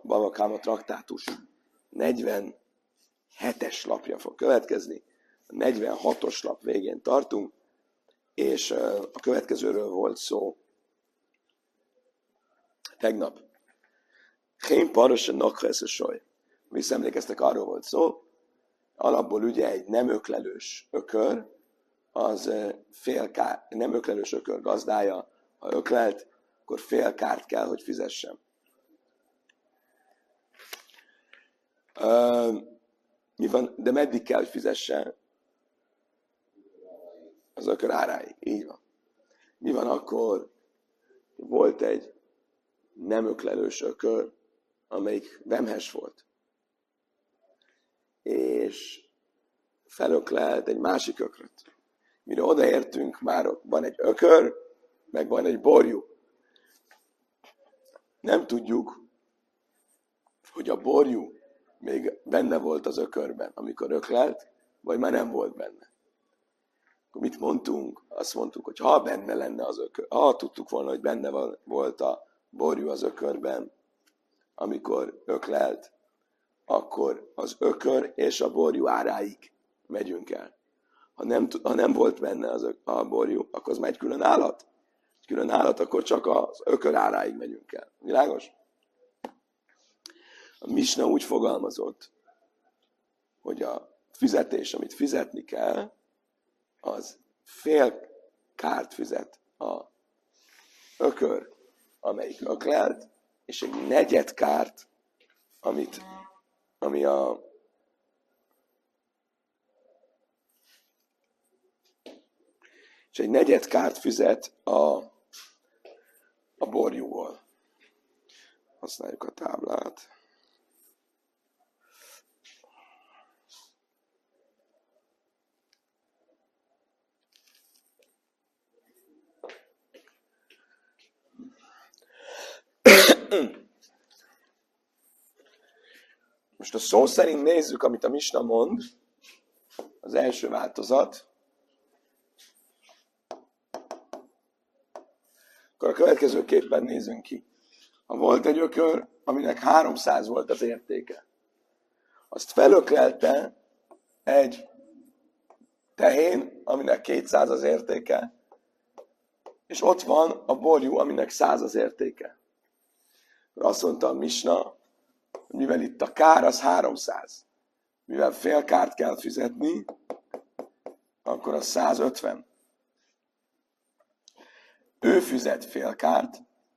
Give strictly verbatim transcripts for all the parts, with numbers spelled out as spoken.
Bava Káma traktátus negyvenhetes lapja fog következni. A negyvenhatos lap végén tartunk, és a következőről volt szó tegnap. Hén parosa nakhesz a soj. Visszaemlékeztek, arról volt szó, alapból ugye egy nem öklelős ökör, az fél kár, nem öklelős ökör gazdája, ha öklelt, akkor fél kárt kell, hogy fizessen. Uh, mi van, de meddig kell, hogy fizessen? Az ökör áráig. Így van. Mi van akkor? Volt egy nem öklelős ökör, amelyik vemhes volt. És felöklelt egy másik ökröt. Mire odaértünk, már ott van egy ökör, meg van egy borjú. Nem tudjuk, hogy a borjú még benne volt az ökörben, amikor öklelt, vagy már nem volt benne. Akkor mit mondtunk? Azt mondtuk, hogy ha benne lenne az ökör, ha tudtuk volna, hogy benne volt a borjú az ökörben, amikor öklelt, akkor az ökör és a borjú áráig megyünk el. Ha nem, ha nem volt benne az ök, a borjú, akkor az megy külön állat. Külön állat, akkor csak az ökör áráig megyünk el. Világos? A Misna úgy fogalmazott, hogy a fizetés, amit fizetni kell, az fél kárt fizet a ökör, amelyik öklelt, és egy negyed kárt, amit, ami a és egy negyed kárt fizet a, a borjúval. Használjuk a táblát. Most a szó szerint nézzük, amit a Misna mond, az első változat. Akkor a következőképpen nézünk ki. Ha volt egy ökör, aminek háromszáz volt az értéke, azt felöklelte egy tehén, aminek kétszáz az értéke, és ott van a borjú, aminek száz az értéke. Azt mondta a Misna, mivel itt a kár az háromszáz, mivel fél kárt kell fizetni, akkor az százötven. Ő fizet fél kárt,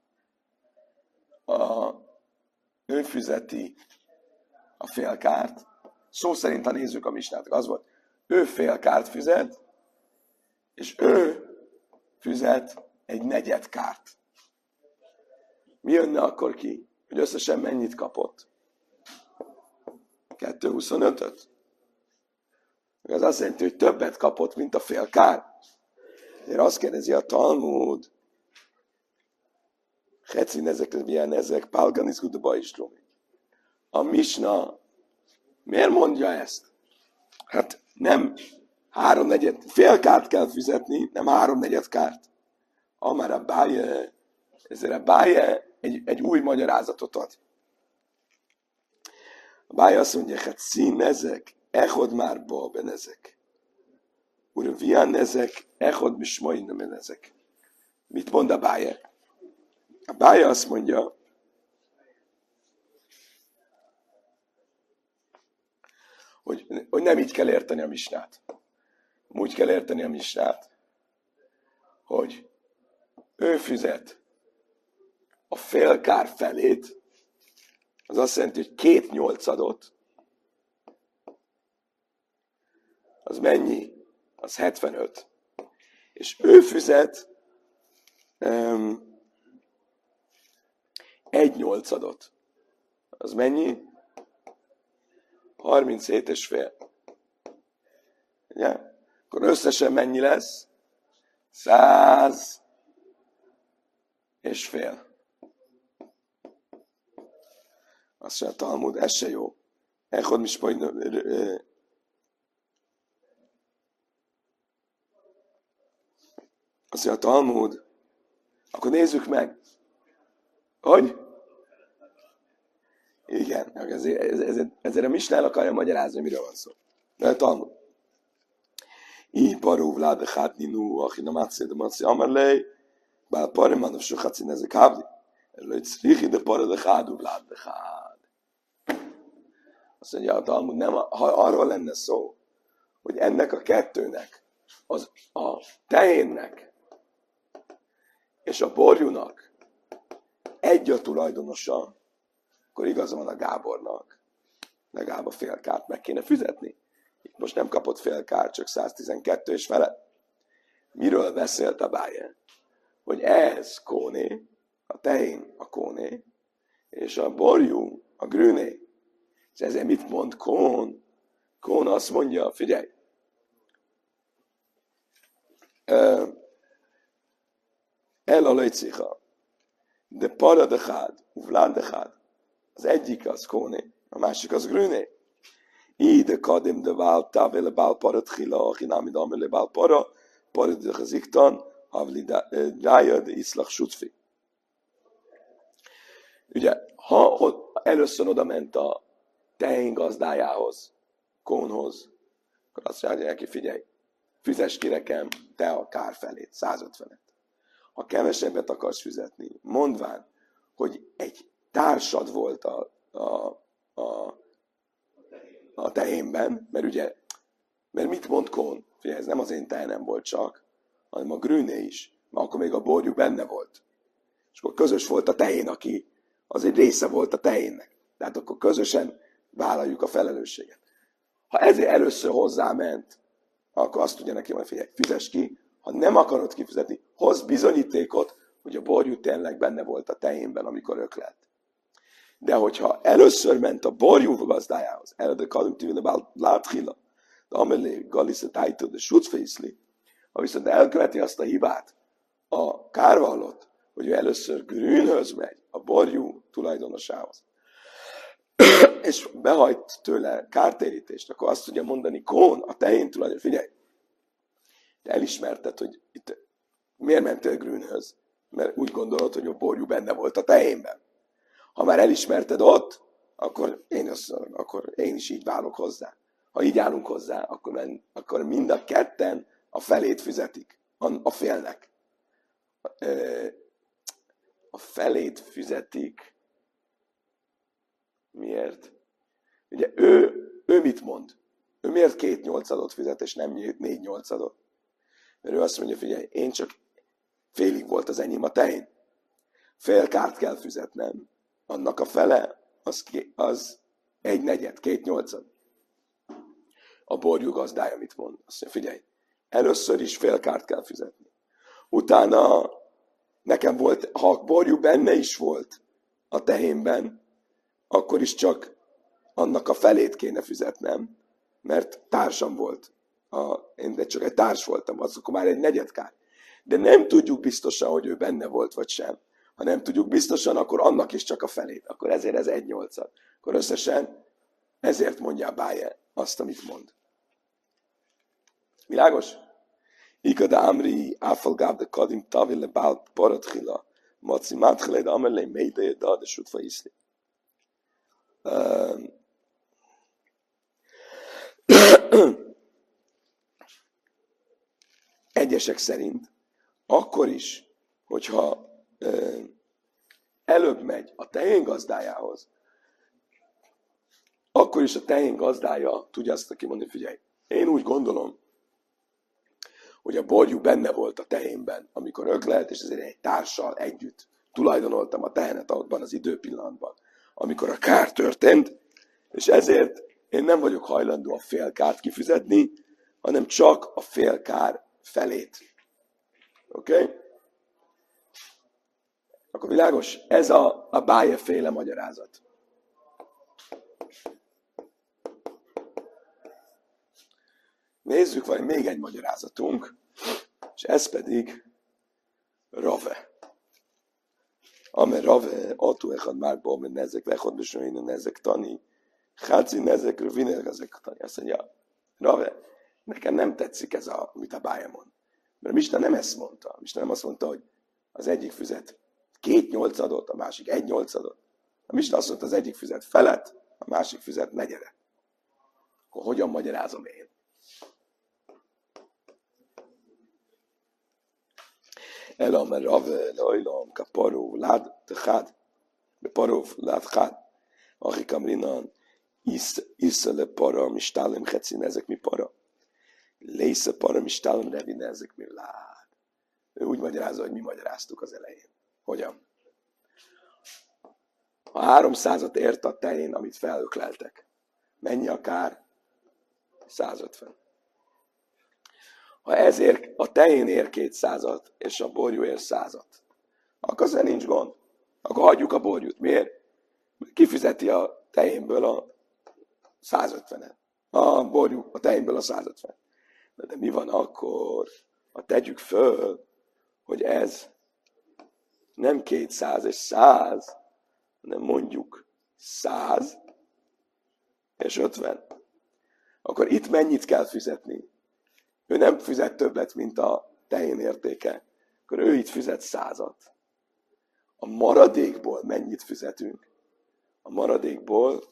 a, ő fizeti a fél kárt, szó szerint, ha nézzük a Misnát, az volt, ő fél kárt fizet, és ő fizet egy negyed kárt. Mi jönne akkor ki, hogy összesen mennyit kapott? kettő huszonötöt? Ez azt jelenti, hogy többet kapott, mint a fél kár. Ezért azt kérdezi a Talmud, Hecin ezek, milyen ezek, Pálganizgudba is lumi. A Misna miért mondja ezt? Hát nem háromnegyed, fél kárt kell fizetni, nem háromnegyed kárt. Amár a báje, ezért a báje egy, egy új magyarázatot ad. A báje azt mondja, hát szín ezek, echod már ben ezek. Urvián ezek, echod mismain ben ezek. Mit mond a báje? A báje azt mondja, hogy, hogy nem így kell érteni a Misnát. Úgy kell érteni a Misnát, hogy ő fizet a fél kár felét, az azt jelenti, hogy két nyolcadot, az mennyi? Az hetvenöt. És ő fizet um, egy nyolcadot. Az mennyi? harminchét és fél. Ugye? Akkor összesen mennyi lesz? száz és fél. Azt mondja a Talmud, ez se jó. Echod mi spajn... Azt mondja a Talmud, akkor nézzük meg. Hogy? Igen, ezért, ezért, ezért a Mishnah akarja magyarázni, miről van szó. De a Talmud. I parú vlád hátni nu, aki nem átszéd a maci amerlej, bár parú manov so hátszín ezek hávdi. Előtt szrichi, de parú de hádú vlád de hád. Azt mondja a Talmud, nem, ha arról lenne szó, hogy ennek a kettőnek, az a tehénnek és a borjúnak egy a tulajdonosa, akkor igaza van a Gábornak. Legalább a fél kárt meg kéne fizetni. Itt most nem kapott fél kárt, csak száztizenkettő és fele. Miről beszélt a Báje? Hogy ez kóné, a tehén a kóné, és a borjú a grüné. És ezért mit mond Kón? Kón azt mondja, figyelj, el a lejcicha, de para de hád, uvlád de hád. Az egyik az kóné, a másik az grüné. Így de kadim de vál távele bál para tchila, aki nem id amele bál para, para de chaziktan, havli dája de iszlach sutfi. Ugye, ha először oda ment a tehén gazdájához, Kónhoz, akkor azt mondja neki, figyelj, fizess ki nekem te a kár felét, százötvenet. Ha kevesebbet akarsz fizetni, mondván, hogy egy társad volt a, a, a, a tehénben, mert ugye, mert mit mond Kón? Figyelj, ez nem az én tehenem volt csak, hanem a grüné is, mert akkor még a borjú benne volt. És akkor közös volt a tehén, aki az egy része volt a tehénnek. Tehát akkor közösen vállaljuk a felelősséget. Ha ezért először hozzáment, akkor azt tudja neki, hogy figyelj, fizess ki, ha nem akarod kifizetni, hozz bizonyítékot, hogy a borjú tényleg benne volt a tehénben, amikor öklelt. De hogyha először ment a borjú gazdájához, előtte kadim tívile látchila, de amelé galisze tájtó, de sucfészli, ha viszont elköveti azt a hibát, a kárvallott, hogy ő először grünhöz megy, a borjú tulajdonosához, és behajt tőle kártérítést, akkor azt tudja mondani Kón, a tehén tulajdonos, figyelj, te elismerted, hogy itt miért mentél grünhöz? Mert úgy gondolod, hogy a borjú benne volt a tehénben. Ha már elismerted ott, akkor én, azt, akkor én is így válok hozzá. Ha így állunk hozzá, akkor, akkor mind a ketten a felét fizetik a, a félnek. A felét fizetik. Miért? Ugye ő, ő mit mond? Ő miért két nyolcadot fizet, és nem négy nyolcadot? Mert ő azt mondja, figyelj, én csak félig volt az enyém a tehén. Fél kárt kell fizetnem. Annak a fele, az, az egy negyed, két nyolcad. A borjú gazdája mit mond? Azt mondja, figyelj, először is fél kárt kell fizetni. Utána nekem volt, ha a borjú benne is volt a tehénben, akkor is csak annak a felét kéne fizetnem, mert társam volt. A, én de csak egy társ voltam, az akkor már egy negyedkár. De nem tudjuk biztosan, hogy ő benne volt, vagy sem. Ha nem tudjuk biztosan, akkor annak is csak a felét. Akkor ezért ez egy nyolcad. Akkor összesen ezért mondja a Báje azt, amit mond. Világos? Ikada amri áfalgáb de kadim tavi le bál paratchila maci mátchile de amelé médeje da de sutfa iszli. Egyesek szerint akkor is, hogyha ö, előbb megy a tehén gazdájához, akkor is a tehén gazdája tudja azt neki mondani, figyelj, én úgy gondolom, hogy a borjú benne volt a tehénben, amikor öklelt, és ezért egy társal együtt tulajdonoltam a tehenet abban az időpillanatban, amikor a kár történt, és ezért én nem vagyok hajlandó a fél kárt kifizetni, hanem csak a fél kár felét. Oké? Okay? Akkor világos? Ez a, a Báje féle magyarázat. Nézzük, van még egy magyarázatunk, és ez pedig Rave. Ame Rave, atú echad márból, mert nezek, vechad besőjén nezek tani, háci nezek, rövinek ezek tani. Azt mondja, Rave, nekem nem tetszik ez, a, amit a Báje mond. Mert Misna nem ezt mondta. Misna nem azt mondta, hogy az egyik fizet két nyolcadot, a másik egy nyolcadot. A Misna azt mondta, az egyik fizet felet, a másik fizet negyedet. Akkor hogyan magyarázom én? Elam Rave leolam kaparu lad techad beparu lad chad achik amrinan issa le para mistalem chetzi ezek mi para lésze para mistalem revi ezek mi lád. Ő úgy magyarázza, hogy mi magyaráztuk az elején. Hogyan? Ha háromszázat ért a tején, amit felökleltek, mennyi a kár? százötven. Ha ez ér, a tején ér kétszázat, és a borjú ér százat, akkor azért nincs gond. Akkor hagyjuk a borjút. Miért? Kifizeti a tejénből a százötvenet. A borjú a tejénből a százötven. De, de mi van akkor, ha tegyük föl, hogy ez nem kétszáz és száz, hanem mondjuk száz és ötven. Akkor itt mennyit kell fizetni? Ő nem fizet többet, mint a tején értéke. Akkor ő itt fizet százat. A maradékból mennyit fizetünk? A maradékból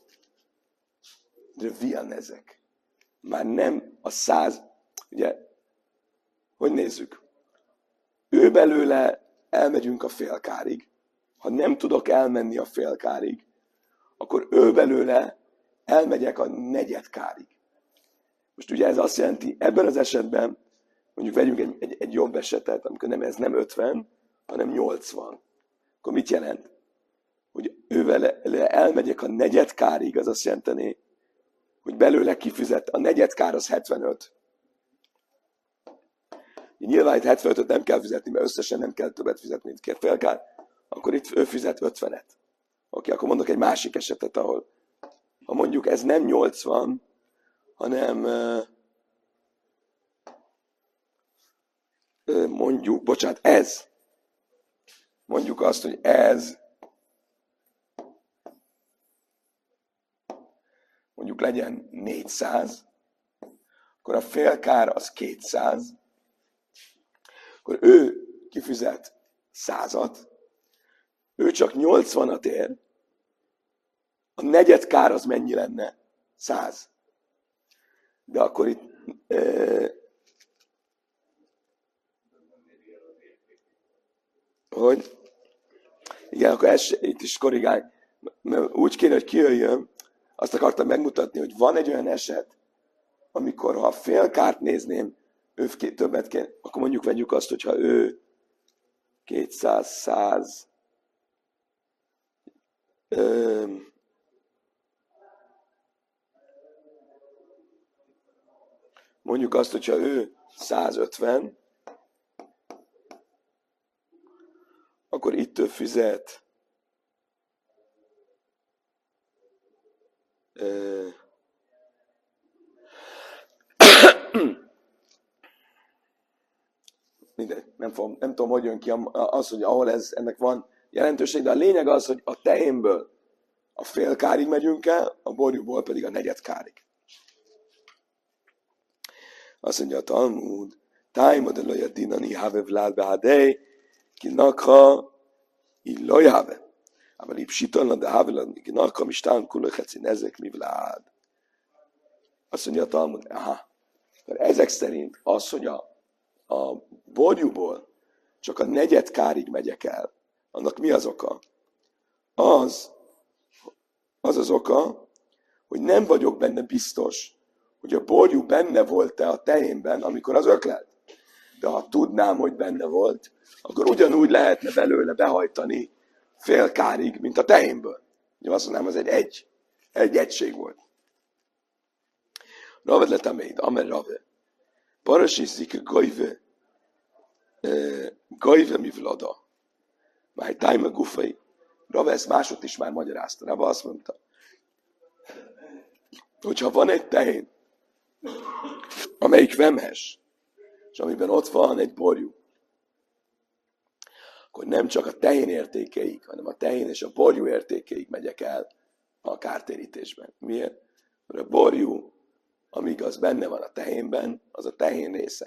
vian ezek. Már nem a száz, ugye, hogy nézzük? Ő belőle elmegyünk a félkárig. Ha nem tudok elmenni a félkárig, akkor ő belőle elmegyek a negyedkárig. Most ugye ez azt jelenti, ebben az esetben, mondjuk vegyünk egy, egy, egy jobb esetet, amikor nem, ez nem ötven, hanem nyolcvan. Akkor mit jelent? Hogy ővele elmegyek a negyedkárig, az azt jelenteni, hogy belőle kifizet. A negyedkár az hetvenöt. Nyilván itt hetvenötöt nem kell fizetni, mert összesen nem kell többet fizetni, mint két félkár. Akkor itt ő fizet ötvenet. Oké, akkor mondok egy másik esetet, ahol ha mondjuk ez nem nyolcvan, hanem mondjuk, bocsánat, ez. Mondjuk azt, hogy ez mondjuk legyen négyszáz, akkor a félkár az kétszáz, akkor ő kifizet százat, ő csak nyolcvanat ér, a negyedkár az mennyi lenne? száz. De akkor itt e, hogy igen, akkor ez, itt is korrigálj, mert úgy kéne, hogy kijöjjön, azt akartam megmutatni, hogy van egy olyan eset, amikor ha a félkárt nézném, ő többet kéne, akkor mondjuk vegyük azt, hogyha ő kétszáz, száz, ö, mondjuk azt, hogyha ő százötven, akkor itt ő fizet ö, mindegy, nem, fogom, nem tudom, hogy jön ki az, hogy ahol ez, ennek van jelentőség, de a lényeg az, hogy a tejénből a fél kárig megyünk el, a borjúból pedig a negyed kárig. Azt mondja a Talmud, tájmad a loja dinani have vlád behadej, ki nakha így lojave. Ával így sitalna, de have vlád, ki nakha mistán kulöjheci ezek mi vlád. Azt mondja a Talmud, aha, ezek szerint az, hogy a, a borjúból csak a negyed kárig megyek el, annak mi az oka? Az, az az oka, hogy nem vagyok benne biztos, hogy a borjú benne volt-e a tejénben, amikor az öklelt. De ha tudnám, hogy benne volt, akkor ugyanúgy lehetne belőle behajtani fél kárig, mint a tejénből. Ugye azt mondanám, az egy egy, egy egység volt. Ravad letameid, amer rave. Parasiszik gajve, gajve mi vlada. Máj tájma gufai. Rave ezt másod is már magyarázta. Rave azt mondta, hogyha van egy tehén, amelyik vemhes, és amiben ott van egy borjú, akkor nem csak a tehén értékeig, hanem a tehén és a borjú értékeig megyek el a kártérítésben. Miért? Mert a borjú, amíg az benne van a tehénben, az a tehén része.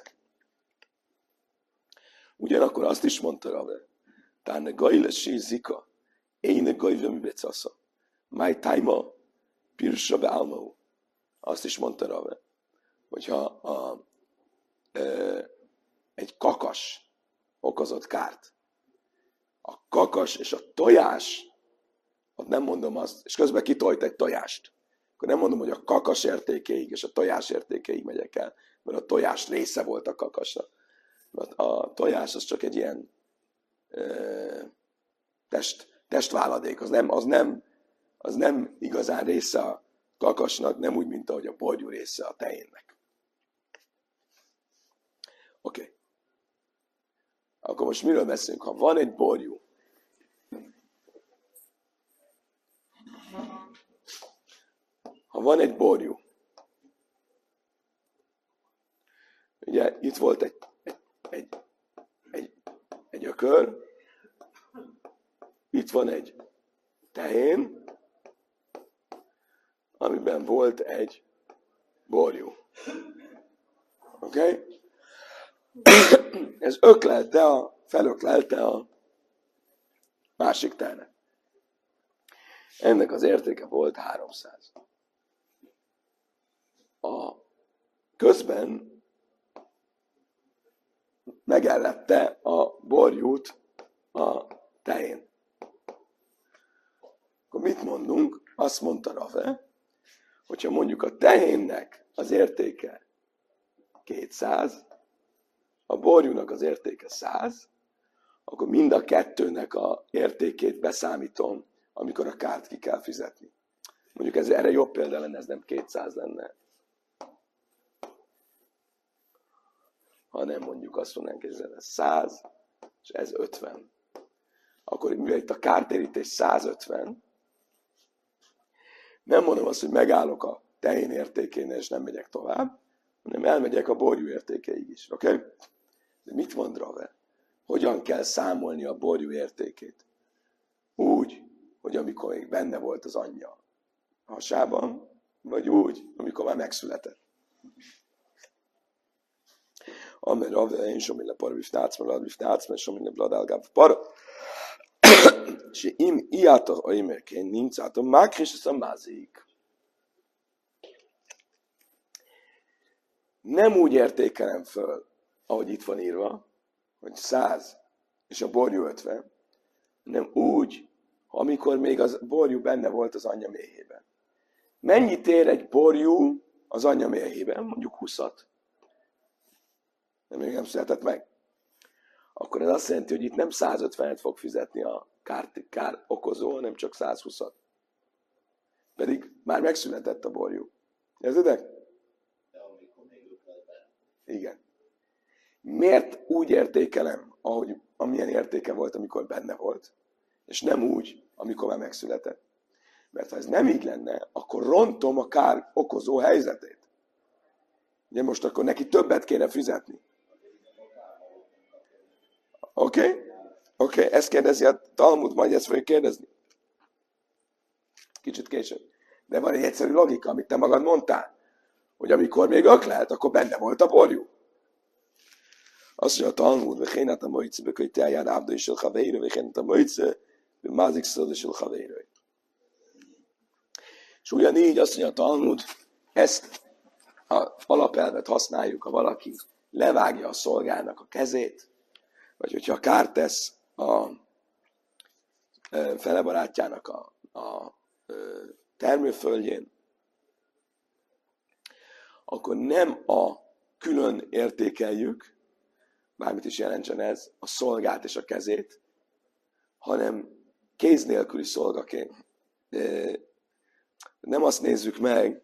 Ugyanakkor azt is mondta Rave, tárne gajlesi zika, éne gajve mi becasza. máj tájma, pirsa beálmau. Azt is mondta Rave, hogyha a, ö, egy kakas okozott kárt, a kakas és a tojás, ott nem mondom azt, és közben kitojt egy tojást, akkor nem mondom, hogy a kakas értékéig és a tojás értékéig megyek el, mert a tojás része volt a kakasra. Mert a tojás az csak egy ilyen ö, test, testváladék, az nem, az, nem, az nem igazán része a kakasnak, nem úgy, mint ahogy a borjú része a tehénnek. Oké. Okay. Akkor most miről beszélünk? Ha van egy borjú, ha van egy borjú, ugye itt volt egy, egy, egy, egy, egy ökör, itt van egy tehén, amiben volt egy borjú. Oké? Okay? Ez öklelte a, felöklelte a másik tehenet. Ennek az értéke volt háromszáz. A közben megellette a borjút a tehén. Akkor mit mondunk? Azt mondta Rave, hogyha mondjuk a tehénnek az értéke kétszáz, a borjúnak az értéke száz, akkor mind a kettőnek a értékét beszámítom, amikor a kárt ki kell fizetni. Mondjuk ez erre jobb példa lenne, ez nem kétszáz lenne, hanem mondjuk azt mondanánk, hogy ez száz, és ez ötven. Akkor mivel itt a kártérítés száz ötven, nem mondom azt, hogy megállok a tehén értékénél, és nem megyek tovább, hanem elmegyek a borjú értékeig is. Oké? Okay? De mit mond Rave? Hogyan kell számolni a borjú értékét? Úgy, hogy amikor még benne volt az anyja hasában, vagy úgy, amikor már megszületett. Amen Rave, én somin le parviv tác, mert adviv tác, mert somin le bladálgáv para. שאם איתו או אם כן נמצאתו, מה קרישס המזיק? Nem úgy értékelem föl, ahogy itt van írva, hogy száz és a borjú ötven, hanem úgy, amikor még az borjú benne volt az anyja méhében. Mennyit ér egy borjú az anyja méhében? Mondjuk húszat. De még nem született meg. Akkor ez azt jelenti, hogy itt nem száz ötvenet fog fizetni a kár, kár okozó, hanem csak száz húszat. Pedig már megszületett a borjú. Értedek? Igen. Miért úgy értékelem, ahogy, amilyen értéke volt, amikor benne volt, és nem úgy, amikor már megszületett? Mert ha ez nem így lenne, akkor rontom a kár okozó helyzetét. Ugye most akkor neki többet kéne fizetni. Oké? Okay? Oké, okay. Ezt kérdezi a Talmud, majd ezt fogjuk kérdezni. Kicsit később. De van egy egyszerű logika, amit te magad mondtál, hogy amikor még öklelt, akkor benne volt a borjú. Azt mondja a Talmud, vechénát a moice, beköjte eljár ábdai sil chaveiro, vechénát a moice, mázik szöldai sil chaveiro. És ugyanígy azt mondja a Talmud, ezt az alapelvet használjuk, ha valaki levágja a szolgának a kezét, vagy hogyha kárt tesz a felebarátjának a, a termőföldjén, akkor nem a külön értékeljük, bármit is jelentsen ez, a szolgát és a kezét, hanem kéz nélküli szolgaként. Nem azt nézzük meg,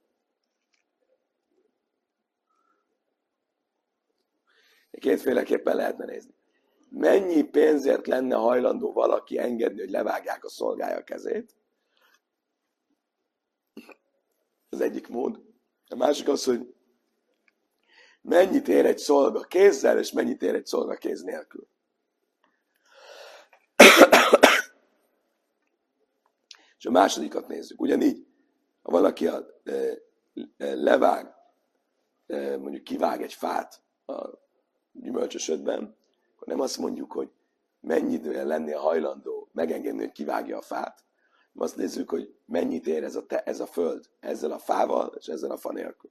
kétféleképpen lehetne nézni. Mennyi pénzért lenne hajlandó valaki engedni, hogy levágják a szolgája kezét? Az egyik mód. A másik az, hogy mennyit ér egy szolga kézzel, és mennyit ér egy szolga kéz nélkül. És a másodikat nézzük. Ugyanígy, ha valaki a, e, e, levág, e, mondjuk kivág egy fát a gyümölcsösödben, akkor nem azt mondjuk, hogy mennyit lennél hajlandó megengedni, hogy kivágja a fát, Azt nézzük, hogy mennyit ér ez a, te, ez a föld ezzel a fával, és ezzel a fa nélkül.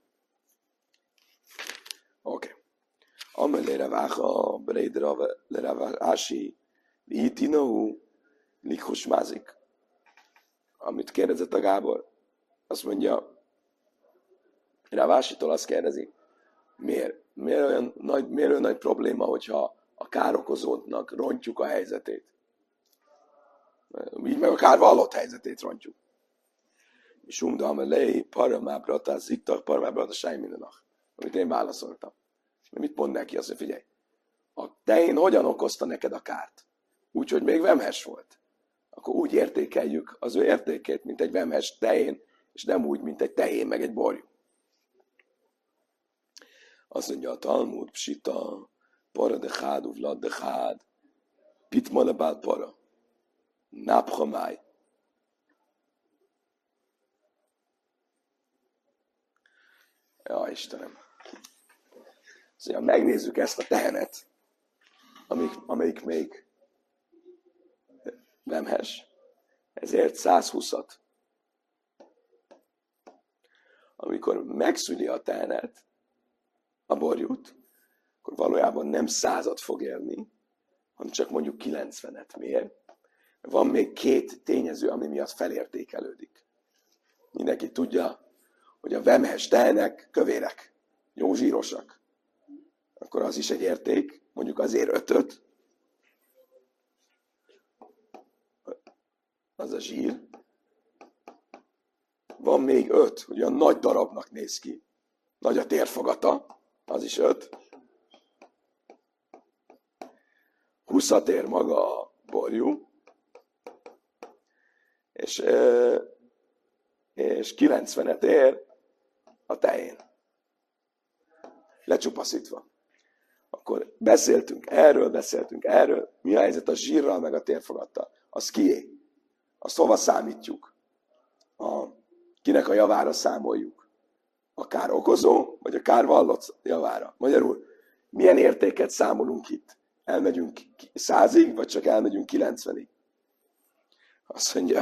Oké. Okay. Amelé Raváha, Breid Ravási, Itinahu, Likhus Mázik. Amit kérdezett a Gábor, azt mondja, Ravásitól azt kérdezi, miért? Miért olyan nagy, miért olyan nagy probléma, hogyha a károkozónak rontjuk a helyzetét? Így meg a kárvallott helyzetét rontjuk. És umdalma lei, paramábrata, ziktak, paramábrata, sáj mindenak. Amit én válaszoltam. Mit mond neki? Azt mondja, figyelj, a tehén hogyan okozta neked a kárt? Úgyhogy még vemhes volt. Akkor úgy értékeljük az ő értékét, mint egy vemhes tehén, és nem úgy, mint egy tehén, meg egy borjú. Azt mondja a Talmud, psita, para de chád, uvlad de chád, pitma lebál para, náphamáj. Ja, Istenem. Szóval megnézzük ezt a tehenet, amelyik, amelyik még vemhes, ezért százhúszat. Amikor megszüli a tehenet, a borjút, akkor valójában nem százat fog élni, hanem csak mondjuk kilencvenet. Miért? Van még két tényező, ami miatt felértékelődik. Mindenki tudja, hogy a vemhes tehenek kövérek, jó zsírosak. Akkor az is egy érték, mondjuk azért ötöt, az a zsír. Van még öt, hogy olyan nagy darabnak néz ki. Nagy a térfogata, az is öt. húszat ér maga a borjú, és, és kilencvenet ér a tehén. Lecsupaszítva. Akkor beszéltünk erről, beszéltünk erről. Mi a helyzet a zsírral, meg a térfogattal? Az kié? Azt hova számítjuk? A, kinek a javára számoljuk? A kár okozó, vagy a kár vallott javára? Magyarul, milyen értéket számolunk itt? Elmegyünk százig, vagy csak elmegyünk kilencvenig? Azt mondja,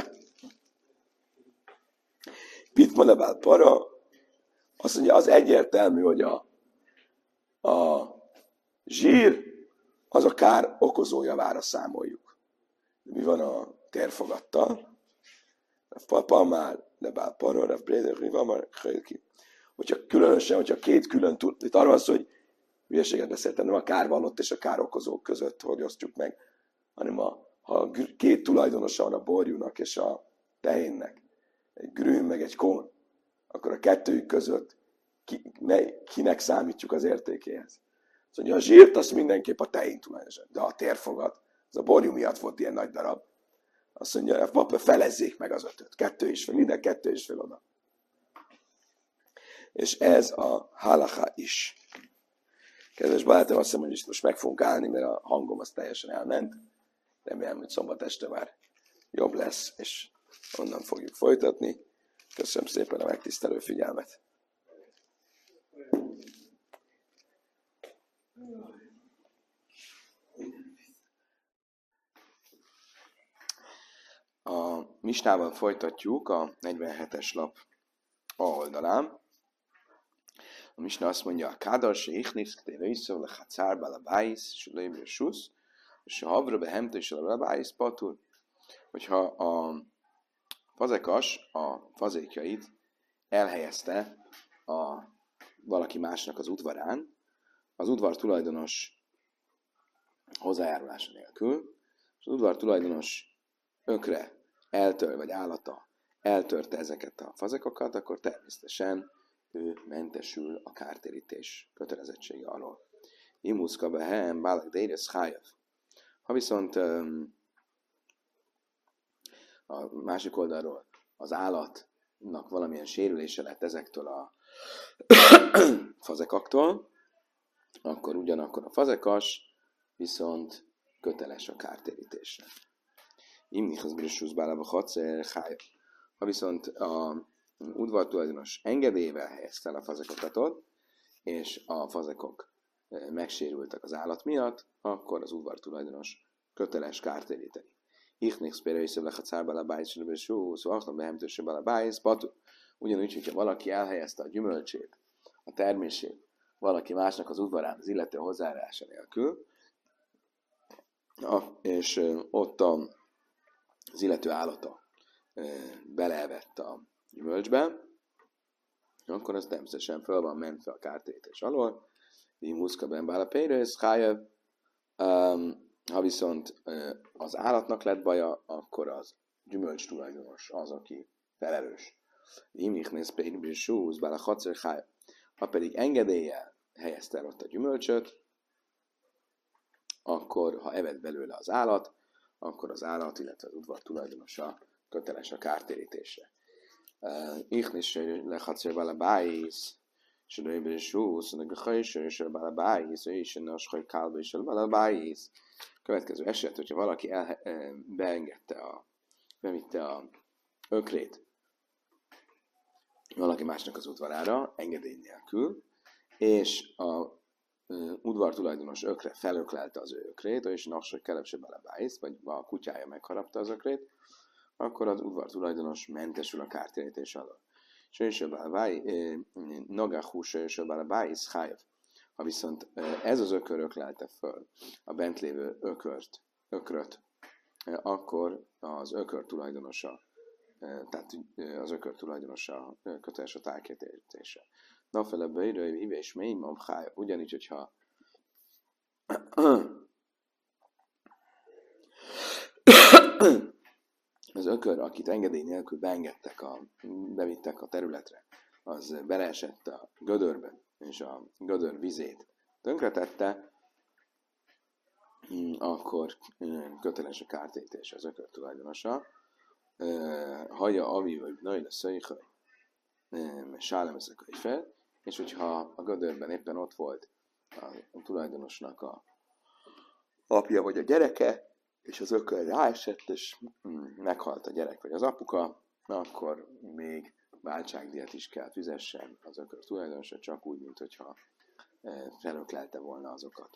Pitmanabál para, azt mondja, az egyértelmű, hogy a, a zsír, az a kár okozó javára számoljuk. Mi van a térfogattal? Papa már lebál para, ref bréder, mi van már ki. Hogyha különösen, hogyha két külön tud, itt arról az, hogy hülyeséget beszéltem, nem a kárvallott és a károkozók között, hogy osztjuk meg, hanem a, ha két tulajdonosa van a borjúnak és a tehénnek, egy grün meg egy kón, akkor a kettőjük között ki, mely, kinek számítjuk az értékéhez. Szóval a zsírt azt mindenképp a tehén tulajdonosa, de a térfogat, az a borjú miatt volt ilyen nagy darab. Azt mondja, papa, felezzék meg az ötöt. Kettő is fel, minden kettő is fel oda. És ez a halacha is. Kedves barátom, azt hiszem, hogy is most meg fogunk állni, mert a hangom az teljesen elment. Remélem, hogy szombat este már jobb lesz, és onnan fogjuk folytatni. Köszönöm szépen a megtisztelő figyelmet. A misnával folytatjuk a negyvenhetes lap A oldalán. A misna azt mondja, a kádar se ichnisz, kté röjszöv le hacár balabáisz, se lébre susz, és a havra behemte és a balabáisz patur. Hogyha a fazekas a fazékjait elhelyezte a valaki másnak az udvarán, az udvar tulajdonos hozzájárulása nélkül, és az udvar tulajdonos ökre eltör, vagy állata eltörte ezeket a fazekokat, akkor természetesen ő mentesül a kártérítés kötelezettsége alól. Imuszka behem, bálak deires hájav. Ha viszont a másik oldalról az állatnak valamilyen sérülése lett ezektől a fazekaktól, akkor ugyanakkor a fazekas viszont köteles a kártérítésre. Imnichaz brissusz bálaba hatszer hájav. Ha viszont a udvartulajdonos engedélyével helyezte el a fazekokat ott, és a fazekok megsérültek az állat miatt, akkor az udvartulajdonos köteles kártéríteni. Ich nichts pérősző lechatszár bele bájszre besú, szóval azt behemtőse bele bájsz, batu. Ugyanúgy, hogyha valaki elhelyezte a gyümölcsét, a termését, valaki másnak az udvarán, az illető hozzájárása nélkül, és ott az illető állata beleevett a gyümölcsbe, akkor az természetesen föl van mentve a kártérítés alól. Így muszka ben bála pérősz, hájev. Ha viszont az állatnak lett baja, akkor az gyümölcs tulajdonos az, aki felelős. Így ich pérősz, súz, bála hatszer, hájev. Ha pedig engedéllyel helyezte el ott a gyümölcsöt, akkor, ha evett belőle az állat, akkor az állat, illetve az udvar tulajdonosa köteles a kártérítésre. Ich is lechatszél bele bájsz, és a röjből is rúsz, a gehajső, és bele bájsz, és a skaj kálba is bele bájsz. Következő eset, hogyha valaki el, beengedte a, bevitte a ökrét valaki másnak az udvarára, engedély nélkül, és a Uh, udvar tulajdonos ökre felöklelte az ő ökrét, és nassai kelepse belebájsz, vagy a kutyája megharapta az ökrét, akkor az udvar tulajdonos mentesül a kártérítés alól. És nagahús és belebájsz hájev. Ha viszont ez az ökör öklelte föl a bent lévő ökört, ökröt, akkor az ökör tulajdonosa, tehát az ökör tulajdonosa köteles a kártérítése. Na fele beírő, híve és mély mam hájev. Ugyanígy, hogyha az ökör, akit engedély nélkül beengedtek a, bevittek a területre, az beleesett a gödörbe, és a gödör vizét tönkretette, akkor köteles a kártérítés az ökör tulajdonosa. Haja avi, vagy női lesz szöjjhaj, sálem ezek a fel, és hogyha a gödörben éppen ott volt a tulajdonosnak a apja vagy a gyereke, és az ökör ráesett, és meghalt a gyerek vagy az apuka, akkor még váltságdíjat is kell fizessen az ökör tulajdonosa, csak úgy, mint hogyha felöklelte volna azokat.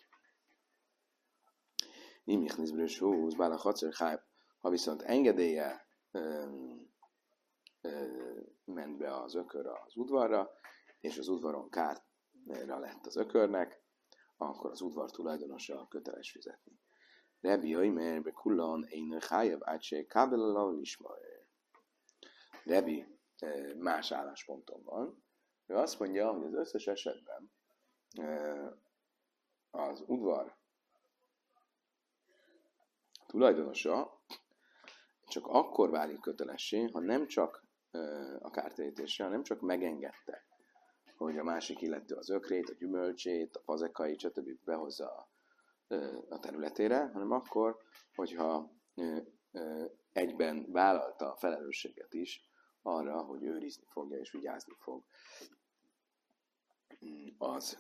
Imichnizbrős húz, bála hatszer hájb, ha viszont engedélye öm, öm, ment be az ökör az udvarra, és az udvaron kárra lett az ökörnek, akkor az udvar tulajdonosa köteles fizetni. Rebi Oimer bekullan ein hájev átsé kábelala ismael. Rebi más állásponton van. Ő azt mondja, hogy az összes esetben az udvar tulajdonosa csak akkor válik kötelessé, ha nem csak a kártérítésre, hanem csak megengedte, hogy a másik illető az ökrét, a gyümölcsét, a fazekait, stb. Behozza a, a területére, hanem akkor, hogyha egyben vállalta a felelősséget is arra, hogy őrizni fogja és vigyázni fog az,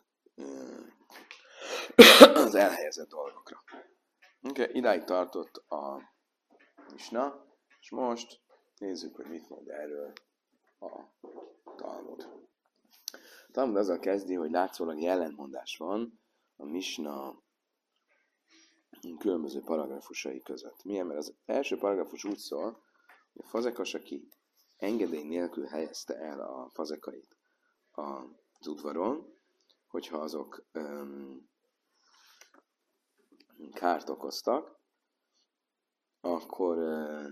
az elhelyezett dolgokra. Okay, idáig tartott a misna, és most nézzük, hogy mit mond erről a Talmud. A Talmud azzal kezdi, hogy látszólag ellentmondás van a misna különböző paragrafusai között. Milyen? Mert az első paragrafus úgy szól, hogy a fazekas, aki engedély nélkül helyezte el a fazekait az udvaron, hogyha azok um, kárt okoztak, akkor, uh,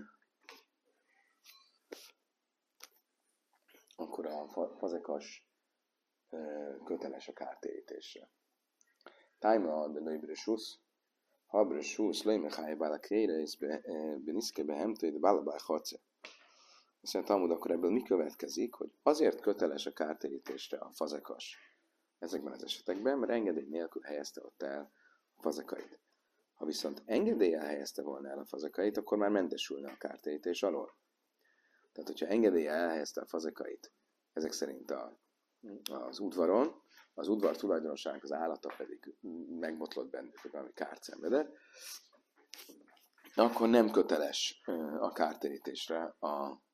akkor a fazekas uh, köteles a kártérítésre. Tájma de nőbrösusz, habrösusz, lejmecháj bála kére, és beniszke behemtő, de bála báj harce. Azt mondja, Talmud, akkor ebből mi következik, hogy azért köteles a kártérítésre a fazekas ezekben az esetekben, mert engedély nélkül helyezte ott el a fazekait. Ha viszont engedéllyel helyezte volna el a fazekait, akkor már mentesülne a kártérítés alól. Tehát, hogyha engedéllyel elhelyezte a fazekait, ezek szerint a, az udvaron, az udvar tulajdonosának az állata pedig megbotlott bennük, hogy valami kárt szenvedett, akkor nem köteles a kártérítésre a,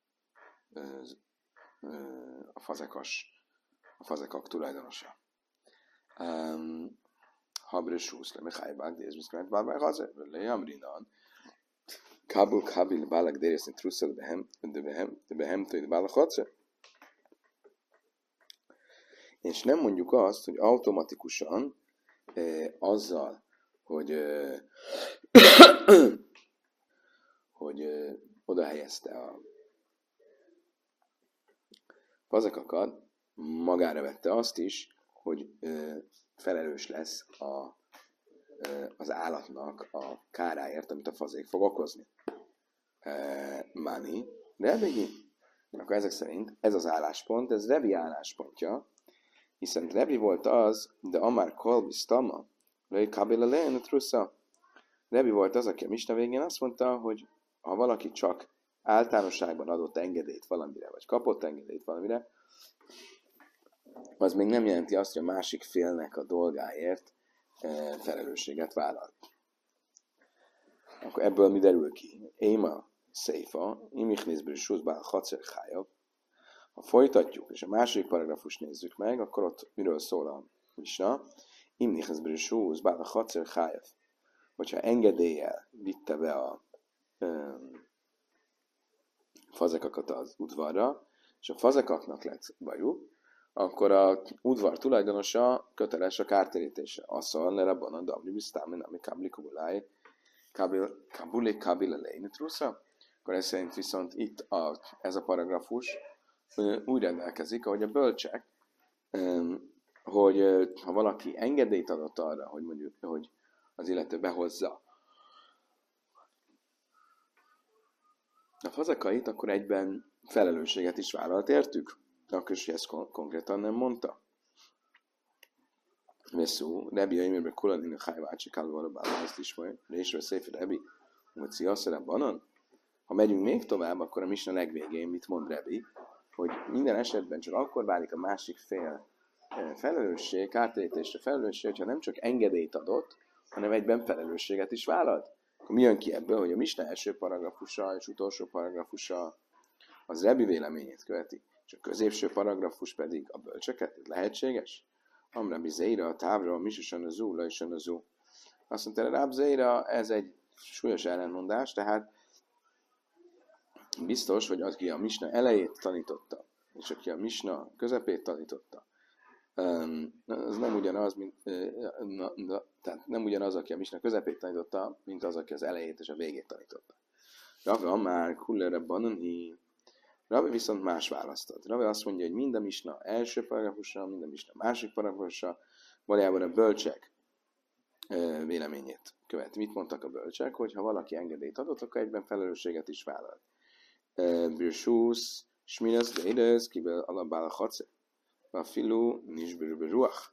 a fazekas, a fazekak tulajdonosa. Habrös húsz le, Mihály Bágdéz, Miszkát Bárbár Hazer, le Jamrinan. Kabul kabil balak dérészni trusszal behem, de behem, de behem, de balak hatsz. És nem mondjuk azt, hogy automatikusan eh, azzal, hogy eh, hogy eh, oda helyezte a fazekakat, magára vette azt is, hogy eh, felelős lesz a, eh, az állatnak a káráért, amit a fazék fog okozni. Eh, Mani, Rebi, akkor ezek szerint ez az álláspont, ez Rebi álláspontja, hiszen Rebi volt az, de Amár Kolbis Tama, Lőj Kabila Lejön a Trusza. Rebi volt az, aki a misna végén azt mondta, hogy ha valaki csak általánosságban adott engedélyt valamire, vagy kapott engedélyt valamire, az még nem jelenti azt, hogy a másik félnek a dolgáért e, felelősséget vállal. Akkor ebből mi derül ki? Éma Széfa, Imichnézből Suszbál Hacerhájabb. Ha folytatjuk, és a második paragrafust nézzük meg, akkor ott miről szól a misna? Imichnézből Suszbál Hacerhájabb. Hogyha engedéllyel vitte be a um, fazekakat az udvarra, és a fazekaknak lett bajuk, akkor a udvar tulajdonosa köteles a kártérítésre. Asszal ne rabban a dabli biztámen, ami kabli kubuláj, kabuli kabila lejnitruszra. Akkor ez szerint viszont itt a, ez a paragrafus úgy rendelkezik, ahogy a bölcsek, hogy ha valaki engedélyt adott arra, hogy mondjuk, hogy az illető behozza a fazekait, akkor egyben felelősséget is vállalt értük. Akkor is ezt konkrétan nem mondta. Veszú, Rebi a imérbe kuladin a hájvácsi kálvalóbálva ezt is majd, résről szépen Rebi, hogy sziaszere banan. Ha megyünk még tovább, akkor a misna legvégén mit mond Rebi, hogy minden esetben csak akkor válik a másik fél felelősség, kártérítésre felelősség, hogyha nem csak engedélyt adott, hanem egyben felelősséget is vállalt. Akkor mi jön ki ebből, hogy a misna első paragrafusa és utolsó paragrafusa az Rebi véleményét követi, és a középső paragrafus pedig a bölcseket? Ez lehetséges? Amrabi Zeira, a távra, a misusan a zú, lajsan a zú. Azt mondta, Ráb Zeira, ez egy súlyos ellenmondás, tehát biztos, hogy aki a misna elejét tanította, és aki a misna közepét tanította, az nem ugyanaz, mint, na, na, tehát nem ugyanaz, aki a misna közepét tanította, mint az, aki az elejét és a végét tanította. Rava már kullere bananhi. Rava viszont más választott. Rava azt mondja, hogy mind a misna első paragrafusra, mind a misna másik paragrafusra valójában a bölcsek véleményét követi. Mit mondtak a bölcsek? Hogy ha valaki engedélyt adott, akkor egyben felelősséget is vállal. Birsúsz, sminasz, deidez, kibel alapbál a hace. A filú, nincs ruach.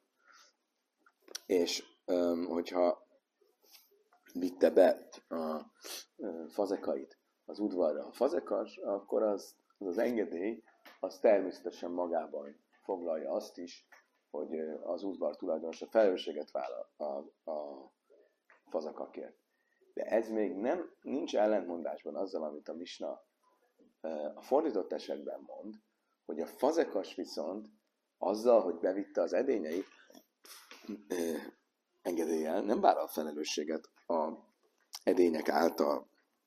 És um, hogyha vitte be a uh, fazekait az udvarra a fazekas, akkor az, az az engedély, az természetesen magában foglalja azt is, hogy az udvar tulajdonosa felelősséget vállal a, a fazekakért. De ez még nem, nincs ellentmondásban azzal, amit a misna uh, a fordított esetben mond, hogy a fazekas viszont azzal, hogy bevitte az edényeit, uh, engedéllyel nem vállal felelősséget a edények által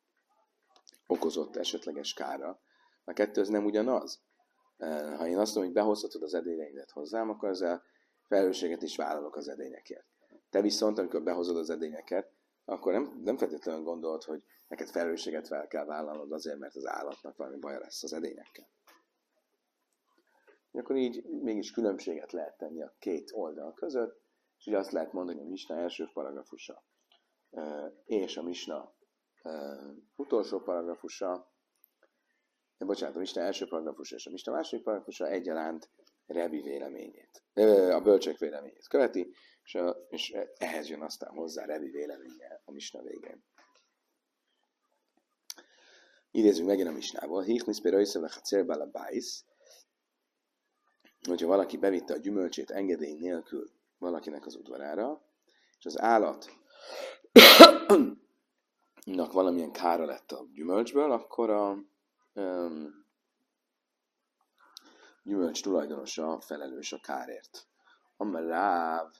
okozott esetleges kára. A kettő az nem ugyanaz. Ha én azt mondom, hogy behozhatod az edényeidet hozzám, akkor ezzel felelősséget is vállalok az edényekért. Te viszont, amikor behozod az edényeket, akkor nem, nem feltétlenül gondolod, hogy neked felelősséget fel kell vállalnod azért, mert az állatnak valami baja lesz az edényekkel. Akkor így mégis különbséget lehet tenni a két oldal között, és ugye azt lehet mondani, hogy a misna első paragrafusa és a misna utolsó paragrafusa, bocsánat, a misna első paragrafusa és a misna második paragrafusa egyaránt Rebi véleményét, a bölcsek véleményét követi, és, a, és ehhez jön aztán hozzá Rebi véleménye a misna végén. Idézzünk megint a misnából. Hichnisz például iszevlech a célbála bájsz, hogyha valaki bevitte a gyümölcsét engedély nélkül valakinek az udvarára, és az állatnak valamilyen kára lett a gyümölcsből, akkor a um, gyümölcs tulajdonosa felelős a kárért. Amaráv,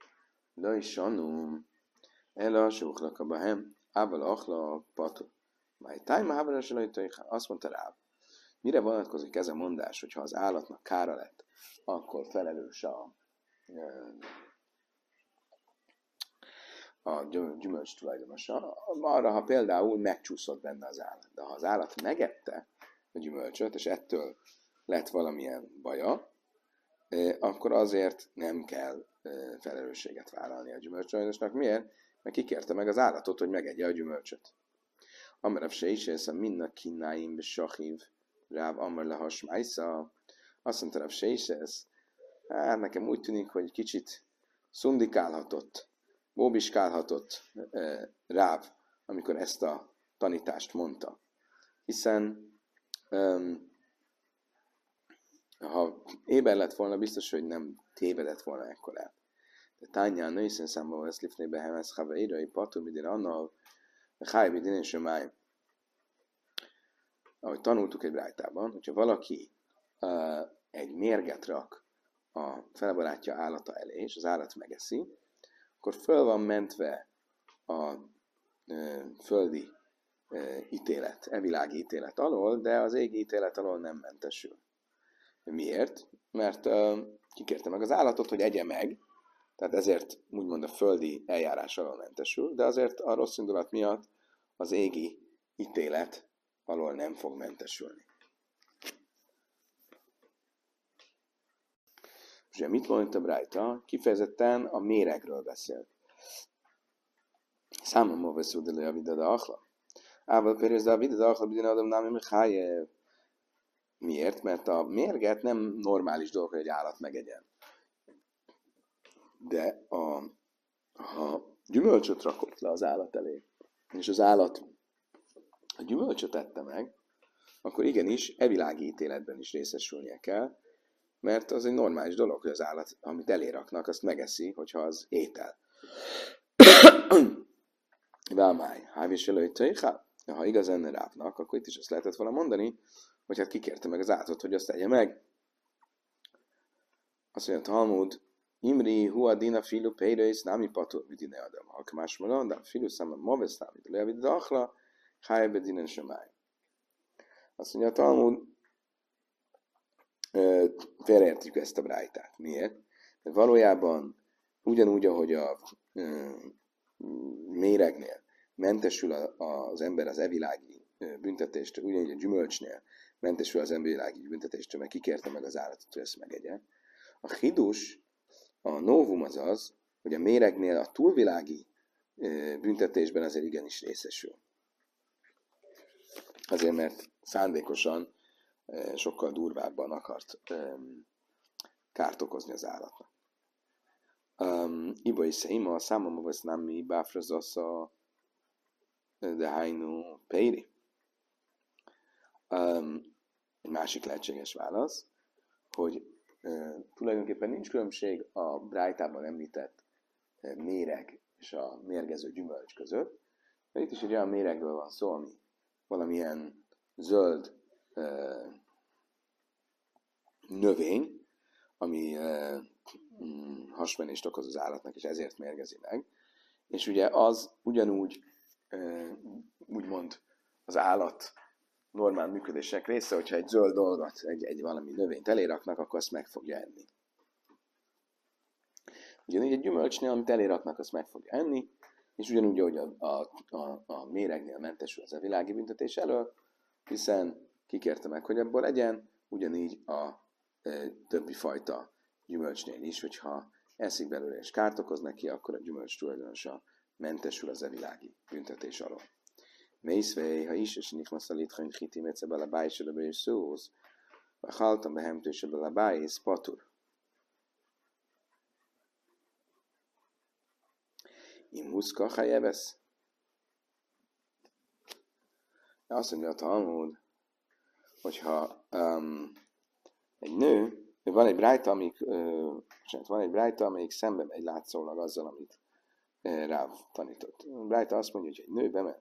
Lajsanum, Ela, Sóklaka, Bahem, Ábel, Achla, Patu. Majd time háborús előtt azt mondta Ráv, mire vonatkozik ez a mondás, hogyha az állatnak kára lett, akkor felelős a, a gyümölcs tulajdonosa. Arra, ha például megcsúszott benne az állat. De ha az állat megette a gyümölcsöt, és ettől lett valamilyen baja, akkor azért nem kell felelősséget vállalni a gyümölcs tulajdonosnak. Miért? Mert kikérte meg az állatot, hogy megegye a gyümölcsöt. Amarav se is észre, minnak kínnáim be sahív, Ráv Amar lehas májsza. Azt mondta Rav se is ez. Hát nekem úgy tűnik, hogy kicsit szundikálhatott, bóbiskálhatott eh, Ráv, amikor ezt a tanítást mondta. Hiszen um, ha éber lett volna, biztos, hogy nem tévedett volna ekkorát. De tányán nőszen számban lesz lifnébe hemesz haveirai patur midén annal, háj midén és máj. Ahogy tanultuk egy brájtában, hogyha valaki uh, egy mérget rak a felbarátja állata elé, és az állat megeszi, akkor föl van mentve a uh, földi uh, ítélet, evilági ítélet alól, de az égi ítélet alól nem mentesül. Miért? Mert uh, kikérte meg az állatot, hogy egye meg, tehát ezért úgymond a földi eljárás alól mentesül, de azért a rossz indulat miatt az égi ítélet alól nem fog mentesülni. És ugye mit mondta Brájta? Kifejezetten a méregről beszél. Számomra vesző de a vidada achla. Ával például a vidada achla bidén adom námi Mihály. Miért? Mert a mérget nem normális dolog, hogy egy állat megegyen. De a, ha gyümölcsöt rakott le az állat elé, és az állat a gyümölcsöt ette meg, akkor igenis evilági ítéletben is részesülnie kell, mert az egy normális dolog, hogy az állat, amit eléraknak, azt megeszi, hogyha az étel. Vámáj, hávés előtt, ha igazán Rávnak, akkor itt is azt lehetett volna mondani, hogy hát kikérte meg az állatot, hogy azt tegye meg. Azt mondja, Talmud, Imri, huadina filu peireis, námi patur, vidine adam. Ha más mondom, de filu számára mavesz námi, de levid dachla, hájbe dinen semáj. Azt mondja, Talmud, félreértjük ezt a brájtát. Miért? Mert valójában ugyanúgy, ahogy a ö, méregnél mentesül az ember az evilági büntetéstől, ugyanúgy a gyümölcsnél mentesül az emberilági büntetéstől, mert kikérte meg az állatot, hogy ezt megegye. A hidus, a novum az az, hogy a méregnél a túlvilági büntetésben azért igenis részesül. Azért, mert szándékosan sokkal durvábban akart kárt okozni az állatnak. Iba is szeima, számomra vesz nem mi báfrazasza de hájnú péri. Um, egy másik lehetséges válasz, hogy uh, tulajdonképpen nincs különbség a brájtában említett uh, méreg és a mérgező gyümölcs között, mert itt is egy olyan méregről van szó, ami valamilyen zöld uh, növény, ami uh, mm, hasmenést okoz az állatnak, és ezért mérgezi meg. És ugye az ugyanúgy, uh, úgymond az állat normál működések része, hogyha egy zöld dolgot, egy, egy valami növényt eléraknak, akkor azt meg fogja enni. Ugyanígy egy gyümölcsnél, amit eléraknak, azt meg fogja enni, és ugyanúgy, hogy a, a, a, a méregnél mentesül az a világi büntetés elől, hiszen kikérte meg, hogy ebből legyen, ugyanígy a e, többi fajta gyümölcsnél is, hogyha eszik belőle és kárt okoz neki, akkor a gyümölcs tulajdonosa mentesül az a világi büntetés alól. Mészvei, ha is, és nichnasz a litchain hitim egyszer bele bájsra be és szóhoz, vagy haltam behemtőse bele bájsz, patur. Imhuszka hajevesz. Azt mondja a Talmud, hogyha um, egy nő, van egy brájta, amik, uh, van egy brájta, amelyik szembe megy látszólag azzal, amit uh, Ráv tanított. A brájta azt mondja, hogy egy nő bement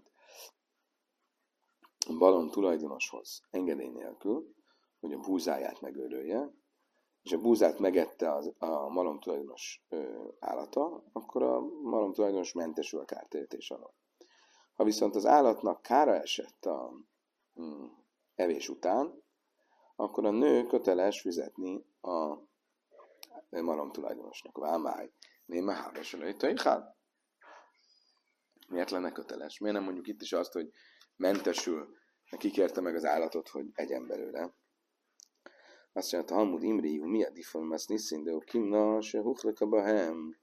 a balon tulajdonoshoz engedély nélkül, hogy a búzáját megőrölje, és a búzát megette az, a malom tulajdonos ö, állata, akkor a malom tulajdonos mentesül a kártérítés alól. Ha viszont az állatnak kára esett a mm, evés után, akkor a nő köteles fizetni a malom tulajdonosnak. Vámáj, néma hábeselői tajhál. Miért lenne köteles? Miért nem mondjuk itt is azt, hogy mentesül, kikérte meg az állatot, hogy egyen belőle? Azt mondja, a Talmud Imri, mi a diformas niszin, de kimna, se huchleka bahem.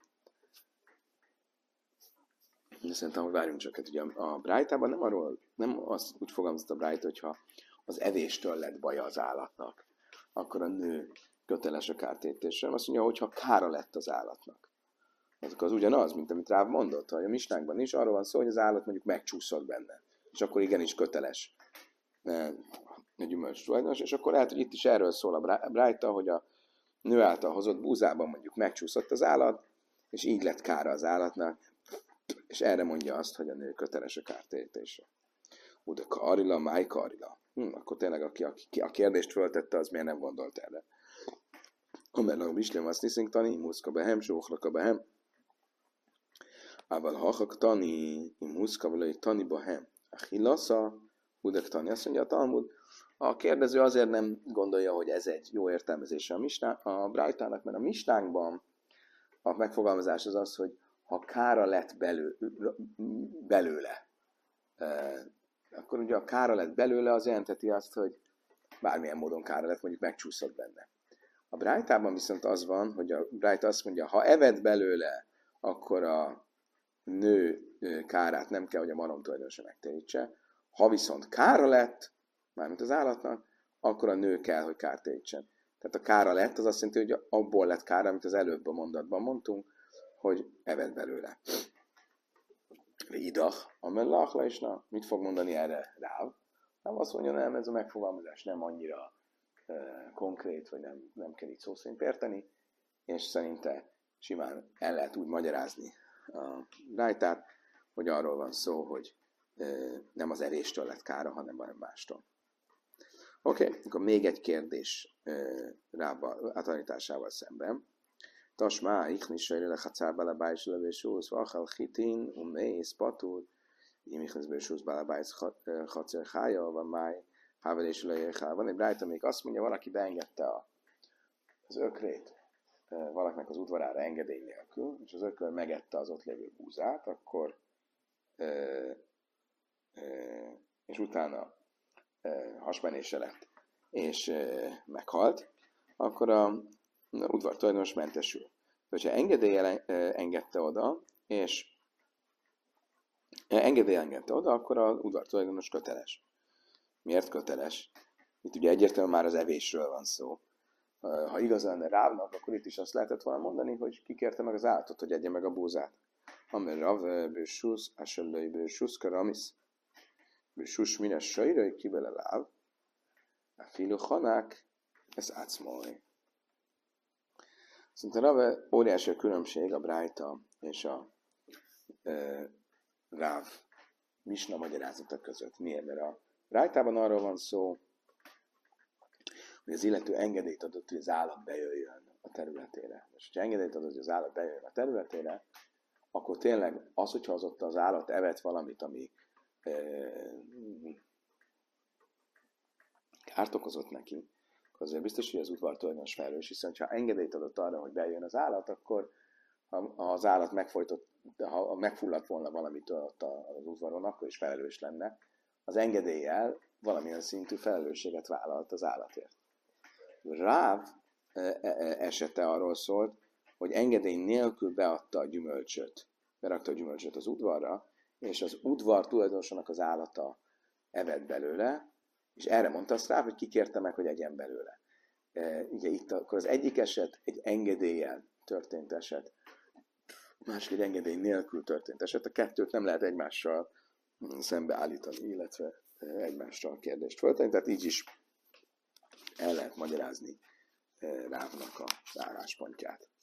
Szerintem, hogy várjunk csak, hát ugye a Brájtában nem arról, nem azt úgy fogalmazott a Brájt, hogyha az evéstől lett baja az állatnak, akkor a nő köteles a kártérítésre. Azt mondja, hogyha kára lett az állatnak. Azok az ugyanaz, mint amit Ráv mondott, hogy a misnákban is arról van szó, hogy az állat mondjuk megcsúszott benne. És akkor igenis köteles egy gyümölcs tulajdonos, és akkor lehet, hogy itt is erről szól a Brájta, hogy a nő által hozott búzában mondjuk megcsúszott az állat, és így lett kára az állatnak, és erre mondja azt, hogy a nő köteles a kártérítésre. Ú, de karila, máj karila. Hm, akkor tényleg aki, aki a kérdést föltette, az miért nem gondolt erre? Amellag bislém azt niszünk tani, muszka behem, sóhlaka behem. Ával hachak tani, muszka velői tani behem. A hilasza, udek tani. Azt mondja a Talmud, a kérdező azért nem gondolja, hogy ez egy jó értelmezése a, misná, a Brájtának, mert a misnánkban a megfogalmazás az az, hogy ha kára lett belő, belőle, e, akkor ugye a kára lett belőle, az jelenteti azt, hogy bármilyen módon kára lett, mondjuk megcsúszott benne. A Brájtában viszont az van, hogy a Brájta azt mondja, ha eved belőle, akkor a nő kárát nem kell, hogy a malom tulajdonosa megtérítse. Ha viszont kára lett, mármint az állatnak, akkor a nő kell, hogy kártérítsen. Tehát a kára lett, az azt jelenti, hogy abból lett kára, amit az előbb a mondatban mondtunk, hogy eved belőle. Idach, amellach leisna. Mit fog mondani erre Ráv? Nem azt mondja, nem, ez a megfogalmazás nem annyira uh, konkrét, vagy nem, nem kell így szó szerint érteni, és szerinte simán el lehet úgy magyarázni a Brájtát, hogy arról van szó, hogy uh, nem az evéstől lett kára, hanem valami mástól. Oké, okay, akkor még egy kérdés uh, Ráv átalításával szemben. Tasmá, ichnis sejre lechatszár balabájs levésúsz, vachal chitin, umész, patul, imichnis bésúsz balabájs chatszár chája, van máj, hávelés lejjel. Van egy Brájta, amelyik azt mondja, valaki beengedte a, az ökrét valakinek az udvarára engedély nélkül, és az ökör megette az ott lévő búzát, akkor e, e, és utána e, hasmenése lett, és e, meghalt, akkor a udvar tulajdonos mentesül. Hogyha engedéllyel engedte oda, és engedéllyel engedte oda, akkor az udvar tulajdonos köteles. Miért köteles? Itt ugye egyértelműen már az evésről van szó. Ha igazán Rávnak, akkor itt is azt lehetett volna mondani, hogy kikérte meg az állatot, hogy egye meg a búzát. Amer Rav bősúsz, asellői bősúsz, karamis, bősúsz mines sajrői, kibele láv, a filu hanák, ez átszmolni. Szerintem Rave óriási a különbség a Brájta és a e, Ráv misna magyarázata között. Miért? Mert a Brájtában arról van szó, hogy az illető engedélyt adott, hogy az állat bejöjjön a területére. És ha engedélyt adott, hogy az állat bejöjjön a területére, akkor tényleg az, hogyha az ott az állat evett valamit, ami e, kárt okozott neki, azért biztos, hogy az udvar tulajdonos felelős, hiszen ha engedélyt adott arra, hogy bejön az állat, akkor ha az állat megfojtott, ha megfulladt volna valamitől ott az udvaron, akkor is felelős lenne. Az engedéllyel valamilyen szintű felelősséget vállalt az állatért. Ráv esete arról szólt, hogy engedély nélkül beadta a gyümölcsöt, berakta a gyümölcsöt az udvarra, és az udvar tulajdonosának az állata evett belőle, és erre mondta azt rá, hogy kikérte meg, hogy egyen belőle. E, ugye itt akkor az egyik eset egy engedéllyel történt eset, másik egy engedély nélkül történt eset. A kettőt nem lehet egymással szembeállítani, illetve egymással kérdést föltenni, tehát így is el lehet magyarázni Rávnak az álláspontját.